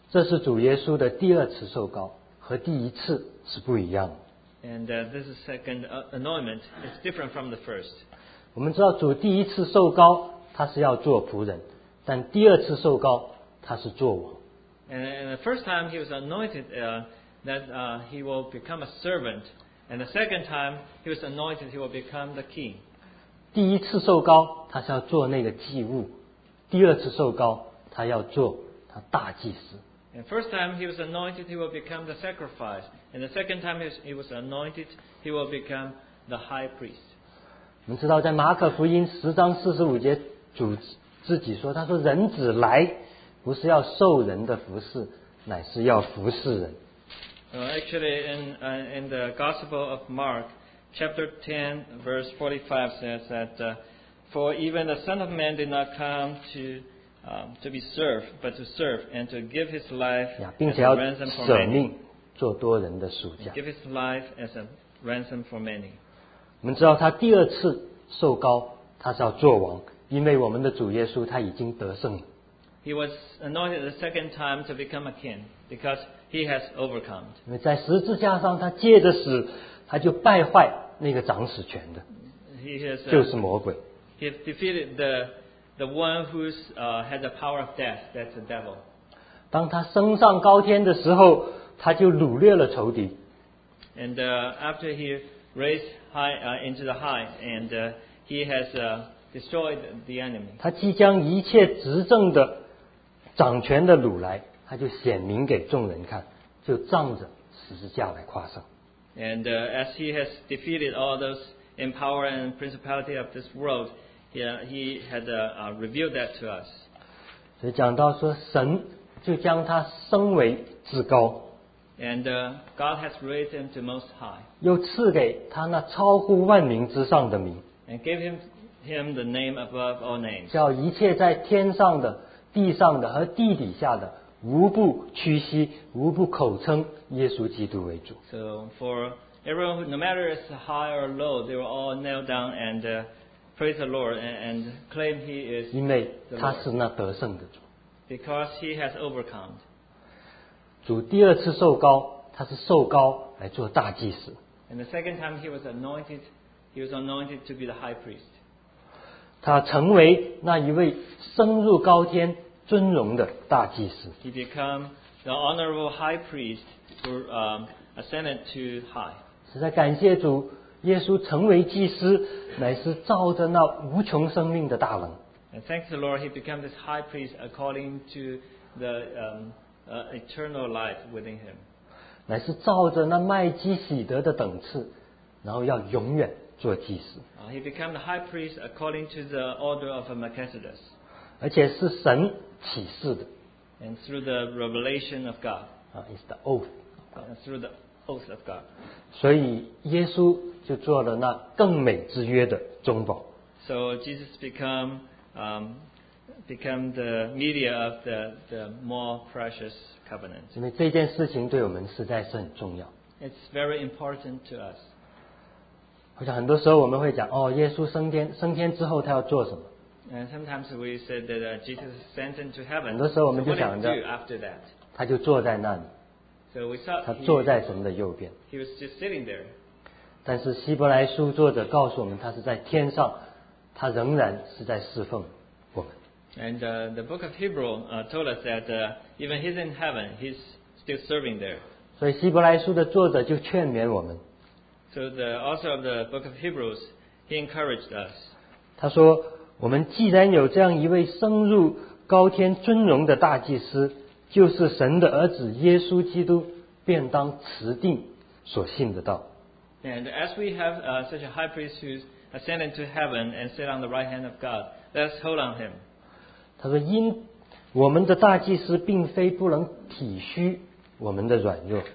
这是主耶稣的第二次受膏，和第一次是不一样的。 And uh, this is second uh, anointment. It's different from the first. 我们知道主第一次受膏，他是要做仆人，但第二次受膏，他是做王。 And, and the first time he was anointed, uh, that uh, he will become a servant. And the second time he was anointed, he will become the king. 第一次受膏，他是要做那个祭物；第二次受膏，他要做他大祭司。 And first time he was anointed, he will become the sacrifice. And the second time he was, he was anointed, he will become the high priest. 我们知道，在马可福音十章四十五节，主自己说：“他说人子来，不是要受人的服侍，乃是要服侍人。” Uh, actually, in uh, in the Gospel of Mark, chapter ten, verse forty-five says that, uh, "For even the Son of Man did not come to um, to be served, but to serve and to give his life 呀，并 as 且 a 要 ransom for 舍 many." 命做多人的赎价。 Give his life as a ransom for many. 我们知道他第二次受膏，他是要做王，因为我们的主耶稣他已经得胜了。 He was anointed the second time to become a king because he has overcome. 因为在十字架上，他借着死，他就败坏那个掌使权的， He has 就 uh, 是魔鬼。 he has defeated the the one who's uh, had the power of death. That's the devil. 当他升上高天的时候，他就掳掠了仇敌。 And uh, after he raised high uh, into the high, and uh, he has uh, destroyed the enemy. 他即将一切执政的掌权的掳来，他就显明给众人看，就仗着十字架来夸胜。 And uh, as he has defeated all those in power and principality of this world, he, uh, he had uh, uh, revealed that to us. 所以讲到说，神就将他升为至高， And uh, God has raised him to most high, 又赐给他那超乎万民之上的名， and gave him him the name above all names. 叫一切在天上的、地上的和地底下的，无不屈膝，无不口称耶稣基督为主。 So for everyone, who, no matter it's high or low, they will all kneel down and uh, praise the Lord and, and claim He is 因为 the 他 Lord, 是那得胜的主。 because He has overcome. 主第二次受膏，他是受膏来做大祭司。 And the second time He was anointed, He was anointed to be the high priest. 他成为那一位升入高天尊荣的大祭司。 He became the honorable high priest who um, ascended to high. 实在感谢主，耶稣成为祭司，乃是照着那无穷生命的大能。 And thanks the Lord, He became this high priest according to the um, uh, eternal life within Him. 乃是照着那麦基洗德的等次，然后要永远做祭司， Uh, he became the high priest according to the order of Melchizedek, 而且是神启示的 and through the revelation of God, 啊 ，is the oath。 uh, through the oath of God. 所以耶稣就做了那更美之约的中保。 So Jesus become um, become the media of the, the more precious covenant. 因为这件事情对我们实在是很重要。 It's very important to us. 我想很多时候我们会讲，哦，耶稣升天，升天之后他要做什么？ And sometimes we said that uh, Jesus sent into heaven. 很多时候我 So 们 what 就 did 想 he 着 do after that? 他就坐在那里， So we thought 他 he, 坐在神的右边。 he was just sitting there. 但是希伯来书作者告诉我们，他是在天上，他仍然是在侍奉我们。 And uh, the book of Hebrew uh, told us that uh, even he's in heaven, he's still serving there. 所以希伯来书的作者就劝勉我们， So the author of the book of Hebrews, he encouraged us. 他说：“我们既然有这样一位升入高天尊荣的大祭司，就是神的儿子耶稣基督，便当持定所信的道。” And as we have uh, such a high priest who's ascended to heaven and sit on the right hand of God, let's hold on him. 他说：“因我们的大祭司并非不能体恤我们的软弱，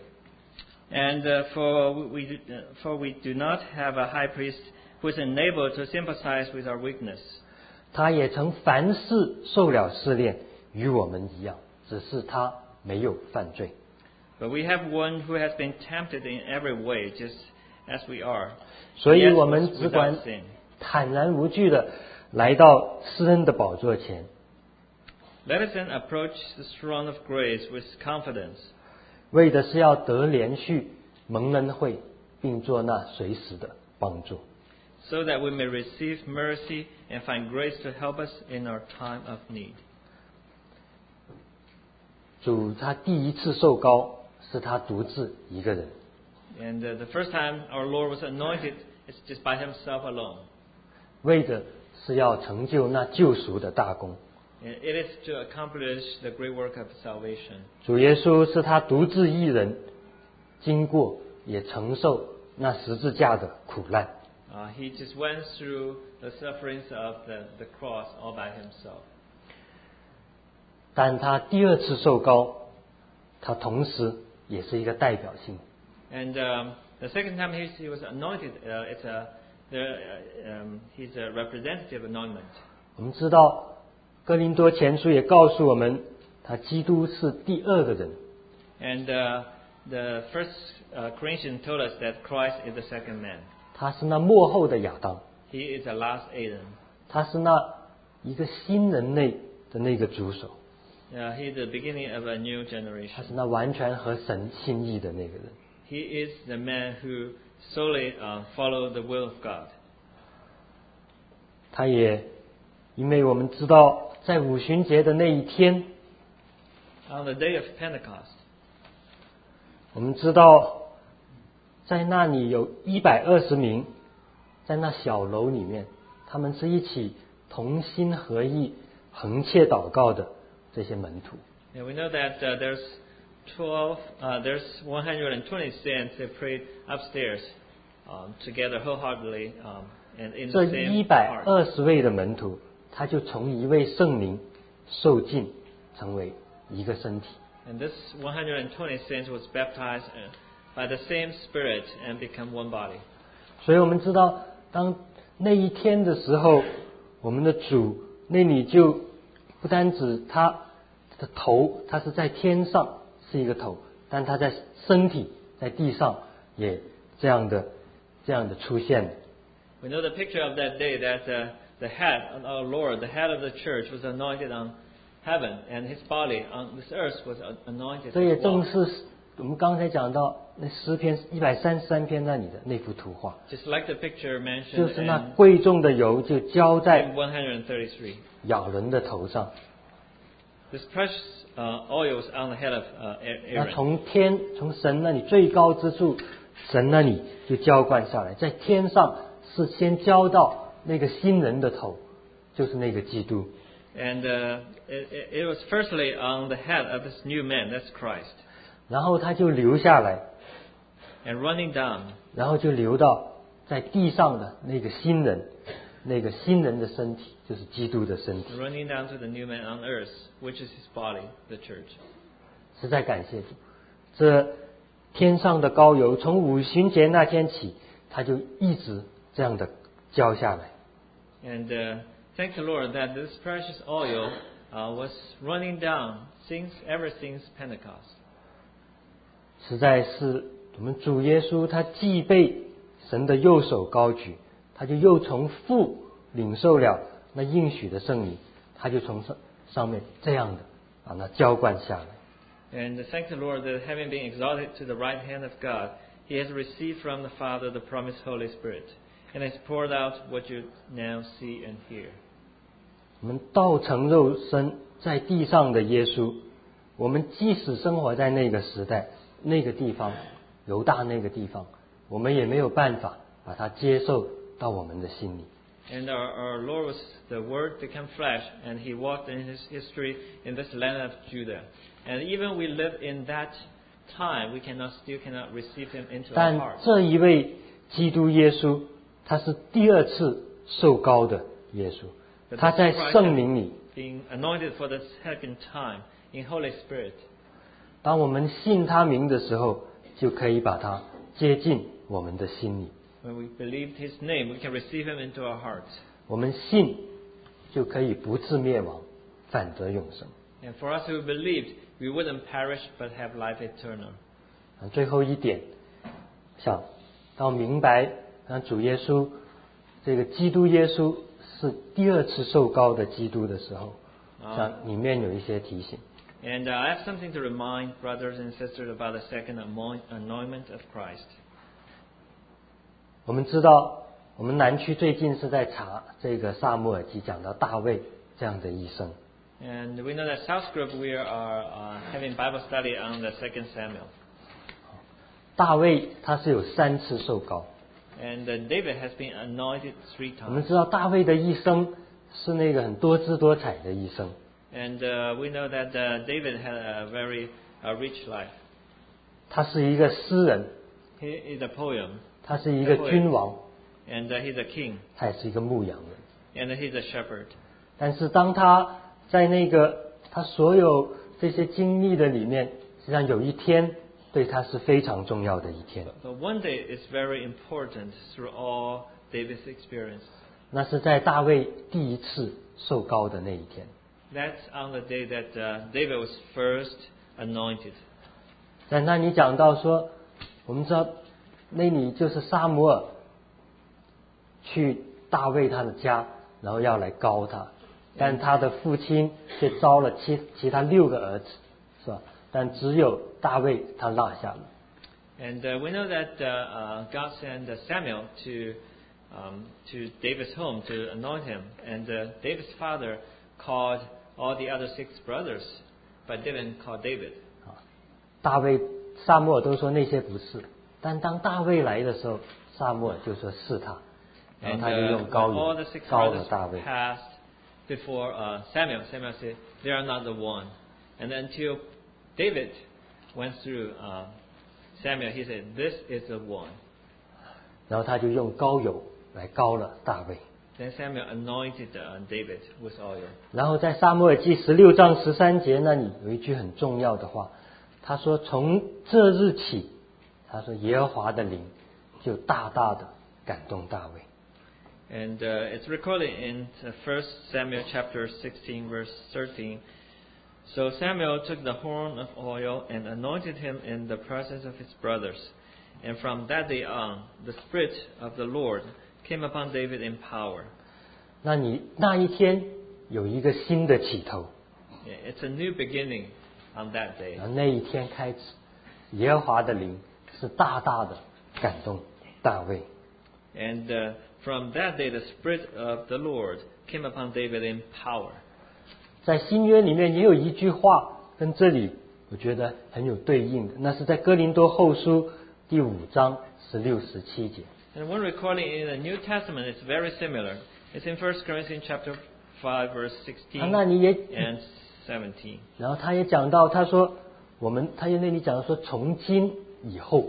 And uh, for we do, uh, for we do not have a high priest who is enabled to sympathize with our weakness. 他也曾凡事受了试炼，与我们一样，只是他没有犯罪。 But we have one who has been tempted in every way, just as we are. 所以 Yet 我们 was 只管 without sin. 坦然无惧的来到施恩的宝座前， Let us then approach the throne of grace with confidence, 为的是要得连续蒙恩惠，并做那随时的帮助。 so that we may receive mercy and find grace to help us in our time of need. 主他第一次受膏是他独自一个人， And uh, the first time our Lord was anointed, it's just by himself alone. 为的是要成就那救赎的大功。 And it is to accomplish the great work of salvation. 主耶稣是他独自一人，经过也承受那十字架的苦难。 Uh, he just went through the sufferings of the, the cross all by himself. 但他第二次受膏，他同时也是一个代表性。 And um, the second time he, he was anointed, uh, it's a, the, uh, um, he's a representative anointment. 我们知道哥林多前书也告诉我们，他基督是第二个人。 And uh, the first uh, Corinthians told us that Christ is the second man. 他是那末后的亚当， He is the last Adam. 他是那一个新人类的那个主手， Uh, he is the beginning of a new 他 generation. 是那完全合神心意的那个人。 He is the man who solely uh, followed the will of God. 他也因为我们知道，在五旬节的那一天， On the day of Pentecost, 我们知道在那里有一百二十名，在那小楼里面，他们是一起同心合意、横切祷告的这些门徒。 and we know that uh, there's twelve, uh, there's one hundred twenty saints that prayed upstairs um, together wholeheartedly um, and in 这 the 一 same 百 heart. 二十位的门徒，他就从一位圣灵受浸，成为一个身体。 And this one hundred twenty saints was baptized uh, by the same Spirit and become one body. 所以我们知道，当那一天的时候，我们的主那里就不单指他的头，他是在天上是一个头，但他在身体在地上也这样的这样的出现了。 We know the picture of that day that uh, the head of our Lord, the head of the church, was anointed on heaven, and his body on this earth was anointed 这也 as 正 well. 是我们刚才讲到那诗篇一百三十三篇那里的那幅图画， Just like the picture 就 mentioned 是那 in 贵重的油就浇在 Psalm one hundred thirty-three. 亚伦的头上， This precious uh, oil was on the head of uh, 那 Aaron. 从天从神那里最高之处，神那里就浇灌下来，在天上是先浇到那个新人的头，就是那个基督。 And uh, it, it was firstly on the head of this new man, that's Christ. 然后他就流下来， And running down, 然后就流到在地上的那个新人，那个新人的身体就是基督的身体。 running down to the new man on earth, which is his body, the church. 实在感谢主，这天上的膏油从五旬节那天起，他就一直这样的浇下来。 And uh, thank the Lord that this precious oil uh, was running down since ever since Pentecost. 实在是我们主耶稣，他既被神的右手高举，他就又从父领受了那应许的圣灵，他就从上上面这样的把那浇灌下来。 And thank the Lord that having been exalted to the right hand of God, he has received from the Father the promised Holy Spirit, and has poured out what you now see and hear. 我们道成肉身在地上的耶稣，我们即使生活在那个时代、那个地方、犹大那个地方，我们也没有办法把它接受到我们的心里。 And our, our Lord was the Word become flesh, and he walked in his history in this land of Judah. And even we live in that time, we cannot still cannot receive him into our 但 heart. 这一位基督耶稣，他是第二次受膏的耶稣， But 他 this 在 Christ 圣灵里。 being anointed for the second time in Holy Spirit. 当我们信他名的时候，就可以把他接进我们的心里。 When we believe his name, we can receive him into our hearts. 我们信，就可以不至灭亡，反得永生。 And for us who believed, we wouldn't perish but have life eternal. 啊，最后一点，想到明白，啊，主耶稣，这个基督耶稣是第二次受膏的基督的时候， 像里面有一些提醒。 And uh, I have something to remind brothers and sisters about the second anointment of Christ. 我们知道，我们南区最近是在查这个撒母耳记，讲到大卫这样的一生。 And we know that South Group we are uh, having Bible study on the Second Samuel. 大卫他是有三次受膏。 And uh, David has been anointed three 我们 times. 知道大卫的一生是那个很多姿多彩的一生。 And uh, we know that uh, David had a very uh, rich life. 他是一个诗人， He is a poem. 他是一个君王， And uh, he's a king. 他也是一个牧羊人。 And he's a shepherd. 但是当他在那个他所有这些经历的里面，实际上有一天对他是非常重要的一天。 But one day is very important through all David's experience. 那是在大卫第一次受膏的那一天。 That's on the day that uh, David was first anointed. 在那里讲到说，我们知道那里就是撒母耳去大卫他的家，然后要来膏他，但他的父亲却招了其其他六个儿子，是吧？但只有大卫他落下了。 And uh, we know that uh, uh, God sent uh, Samuel to um, to David's home to anoint him. And uh, David's father called all the other six brothers, but didn't call David. 大卫、撒母耳都说那些不是，但当大卫来的时候，撒母耳就说是他，然后 And 他就 uh, 用 when 膏 all 油 the six 膏了 brothers 大卫。 passed before uh, Samuel, Samuel said, "They are not the one." And until David went through uh, Samuel, he said, "This is the one." 然后他就用膏油来膏了大卫。 Then Samuel anointed uh, David with oil. 然后在撒母耳记十六章十三节那里有一句很重要的话，他说：“从这日起，他说耶和华的灵就大大的感动大卫。” And uh, it's recorded in uh, First Samuel chapter sixteen, verse thirteen. So Samuel took the horn of oil and anointed him in the presence of his brothers. And from that day on, the Spirit of the Lord came upon David in power. 那你那一天有一个新的起头， It's a new beginning on that day. 然后那一天开始，耶和华的灵是大大的感动大卫。 And uh, from that day, the Spirit of the Lord came upon David in power. 在新约里面也有一句话跟这里我觉得很有对应的，那是在哥林多后书第五章十六十七节。 And one recording in the New Testament is very similar. It's in First Corinthians chapter five, verse 他 sixteen 那里也， and seventeen. 然后他也讲到，他说我们，他在那里讲说从今以后，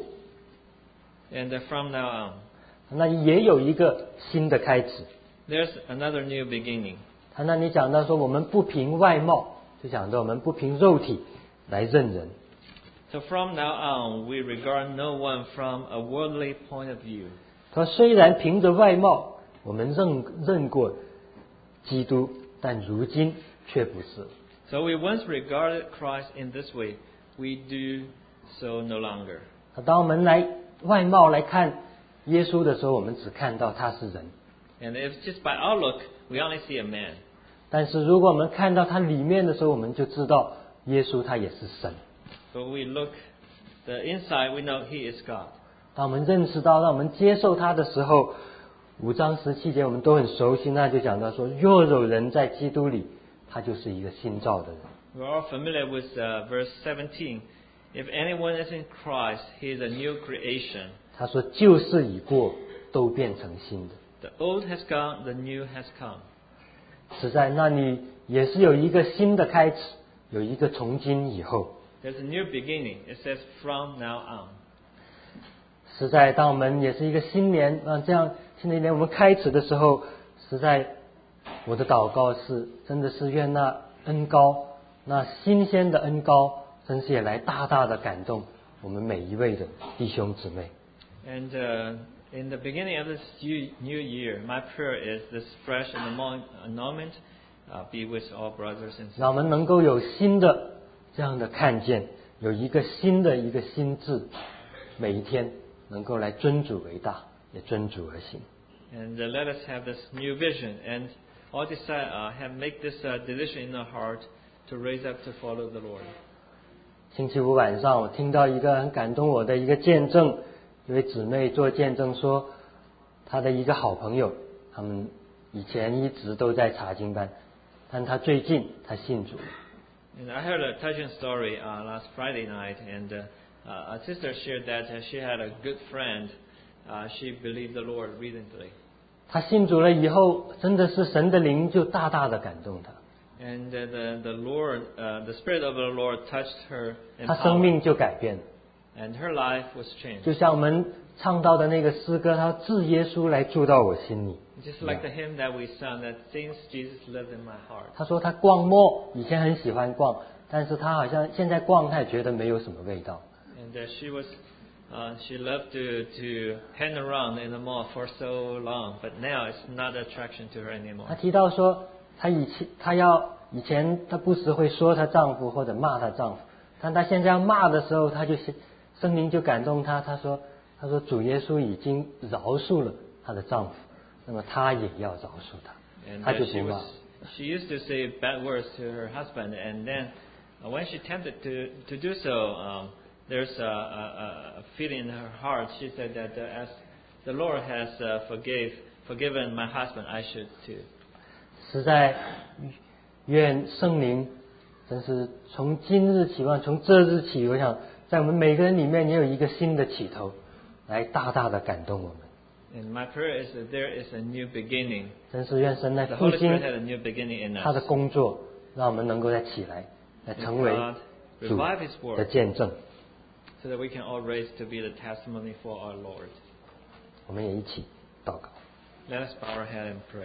And uh, from now on, 那里也有一个新的开始。 there's another new beginning. 他那里讲到说，我们不凭外貌，就讲到我们不凭肉体来认人。 So from now on, we regard no one from a worldly point of view. 他说虽然凭着外貌，我们认认过基督，但如今却不是。 So we once regarded Christ in this way. We do so no longer. 当我们来外貌来看耶稣的时候，我们只看到他是人。 And if just by outlook, we only see a man. 但是如果我们看到他里面的时候，我们就知道耶稣他也是神。 But we look the inside, we know He is God. 当我们认识到，当我们接受他的时候，五章十七节我们都很熟悉，那就讲到说，若有人在基督里，他就是一个新造的人。 We're all familiar with uh, verse seventeen. If anyone is in Christ, he is a new creation. 他说旧事已过，都变成新的。 The old has gone, the new has come. 实在那里也是有一个新的开始，有一个从今以后。 There's a new beginning. It says from now on. 实在当我们也是一个新年啊，这样新的一年我们开始的时候，实在我的祷告是，真的是愿那恩膏，那新鲜的恩膏，真是也来大大的感动我们每一位的弟兄姊妹。 And uh, in the beginning of this new new year, my prayer is this fresh anointment uh, be with all brothers and 让我 sisters. 们能够有新的这样的看见，有一个新的一个心智，每一天能够来尊主为大，也尊主而行。 And uh, let us have this new vision and all decide uh, have make this uh, decision in their heart to raise up to follow the Lord. 星期五晚上，我听到一个很感动我的一个见证，一位姊妹做见证说，她的一个好朋友，他们以前一直都在查经班，但他最近他信主。 And I heard a touching story uh, last Friday night, and uh, uh, a sister shared that uh, she had a good friend. Uh, she believed the Lord recently. 他信主了以后，真的是神的灵就大大的感动他。 And uh, the the Lord, uh, the Spirit of the Lord touched her in 他生 power, 命就改变了。 and her life was changed. 就像我们唱到的那个诗歌，他自耶稣来住到我心里。 Just like the hymn that we sung, that since Jesus lives in my heart. 他说他逛陌，以前很喜欢逛，但是他好像现在逛，他也觉得没有什么味道。 And uh, she was, uh, she loved to to hang around in the mall for so long, but now it's not an attraction to her 他 anymore. 提到说，他以前他要以前他不时会说她丈夫或者骂她丈夫，但他现在要骂的时候，他就圣灵就感动他，他说他说主耶稣已经饶恕了她的丈夫，那么他也要饶恕他， And 他 uh, 就 she 不骂 was, she used to say bad words to her husband, and then uh, when she tempted to to do so, um, there's a, a, a feeling in her heart. She said that uh, as the Lord has uh, forgave forgiven my husband, I should too. 实在愿圣灵真是从今日起，从这日起，我想在我们每个人里面也有一个新的起头，来大大的感动我们。 And my prayer is that there is a new beginning. 真是愿神来 The 复 Holy 兴 Spirit had a new beginning in 他的 us. 工作，让我们能够再起来，来 And 成为 God 主 revive His 的 word 见证。 so that we can all raise to be the testimony for our Lord. 我们也一起祷告。 Let us bow our head and pray.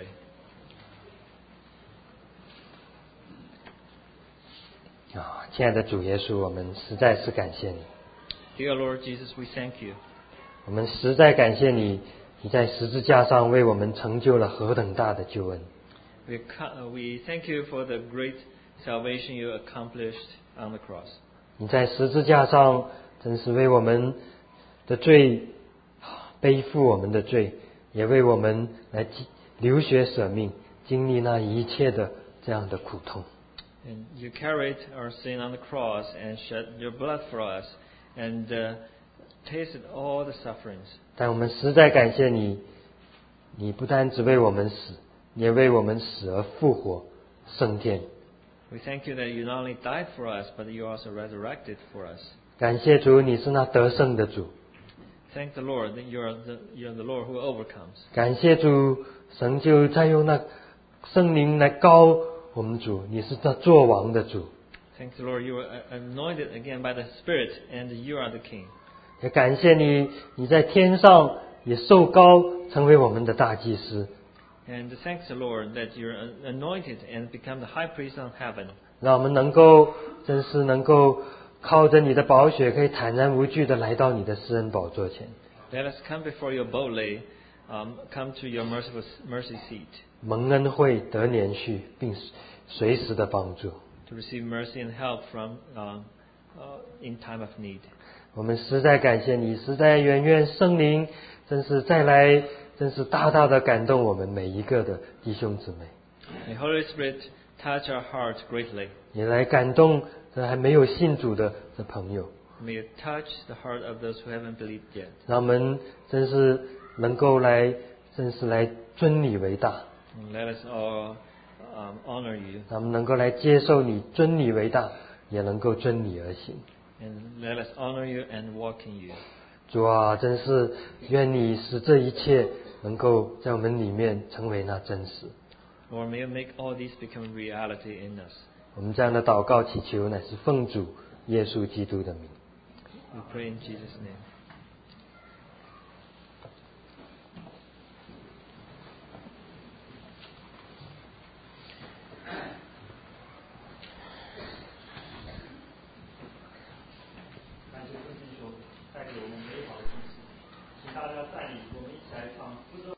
啊，亲爱的主耶稣，我们实在是感谢你， Dear Lord Jesus, we thank you. 我们实在感谢你，你在十字架上为我们成就了何等大的救恩。 We, co- uh, we thank you for the great salvation you accomplished on the cross. 你在十字架上真是为我们的罪背负我们的罪，也为我们来流血舍命，经历那一切的这样的苦痛。 And you carried our sin on the cross and shed your blood for us and uh, tasted all the sufferings. 但我们实在感谢你，你不单只为我们死，也为我们死而复活，升天。 We thank you that you not only died for us, but you also resurrected for us. 感谢主，你是那得胜的主。 Thank the Lord that you are the, you are the Lord who overcomes. 感谢主，神就再用那圣灵来膏我们主，你是那作王的主。 Thank the Lord, you are anointed again by the Spirit, and you are the King. 也感谢你，你在天上也受膏，成为我们的大祭司， And thanks the Lord that you're anointed and become the high priest of heaven. 让我们能够真是能够靠着你的宝血，可以坦然无惧的来到你的施恩宝座前， Let us come before you boldly, um, come to your merciful mercy seat 蒙恩惠得连续，并随时的帮助。 to receive mercy and help from um, uh, in time of need. 我们实在感谢你，实在愿愿圣灵真是再来，真是大大的感动我们每一个的弟兄姊妹， May Holy Spirit touch our hearts greatly. 也来感动这还没有信主的这朋友， May you touch the heart of those who haven't believed yet. 让我们真是能够来，真是来尊你为大， And let us all um, honor you, 让我们能够来接受你，尊你为大，也能够尊你而行。 and let us honor you and walk in you. 主啊，真是愿你使这一切能够在我们里面成为那真实。 Lord, may you make all these become reality in us. 我们这样的祷告祈求，乃是奉主耶稣基督的名。 We pray in Jesus' name.